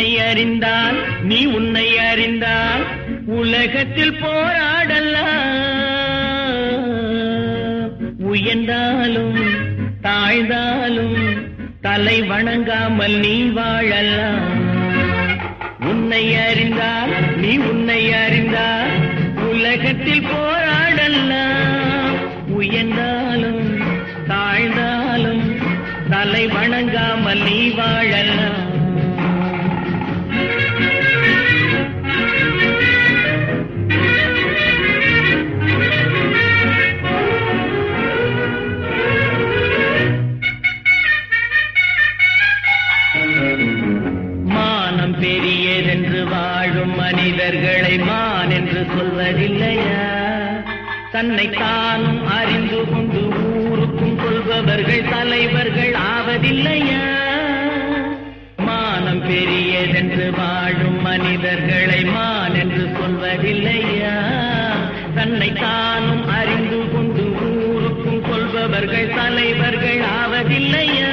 அறிந்தால் நீ உன்னை அறிந்தால் உலகத்தில் போராடலாம். உயர்ந்தாலும் தாழ்ந்தாலும் தலை வணங்காமல் நீ வாழலாம். உன்னை அறிந்தால் நீ உன்னை அறிந்தால் உலகத்தில் போராடலாம். உயர்ந்தாலும் தாழ்ந்தாலும் தலை வணங்காமல் நீ வாழலாம். மானம் பெரியதென்று வாழும் மனிதர்களை மான் என்று சொல்வதில்லையா? தன்னை தானும் அறிந்து கொண்டு ஊருக்கும் கொள்பவர்கள் தலைவர்கள் ஆவதில்லையா? மானம் பெரியதென்று வாழும் மனிதர்களை மான் என்று சொல்வதில்லையா? தன்னை தானும் அறிந்து கொண்டு ஊருக்கும் கொள்பவர்கள் தலைவர்கள் ஆவதில்லையா?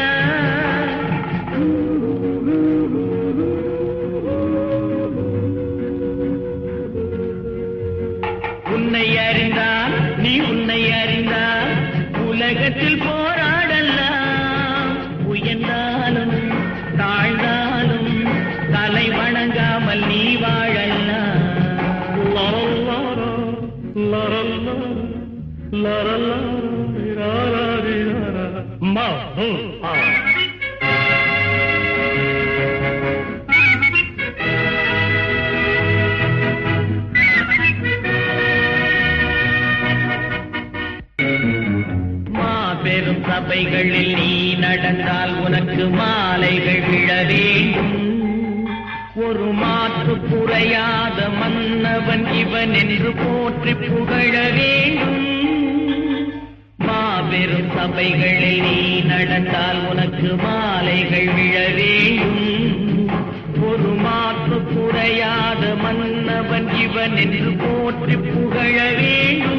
உன்னை அறிந்தால் நீ உன்னை அறிந்தால் உலகத்தில் போராடலாம். உயர்ந்தாலும் தாழ்ந்தாலும் தலை வணங்காமல் நீ வாழலாம். பெரும் சபைகளில் நீ நடந்தால் உனக்கு மாலைகள் விழ வேண்டும். ஒரு மாற்று குறையாத மன்னவன் இவன் என்று போற்றி புகழ வேண்டும். மாபெரும் சபைகளில் நீ நடந்தால் உனக்கு மாலைகள் விழ வேண்டும். ஒரு மாற்று குறையாத மன்னவன் இவன் என்று போற்றி புகழ வேண்டும்.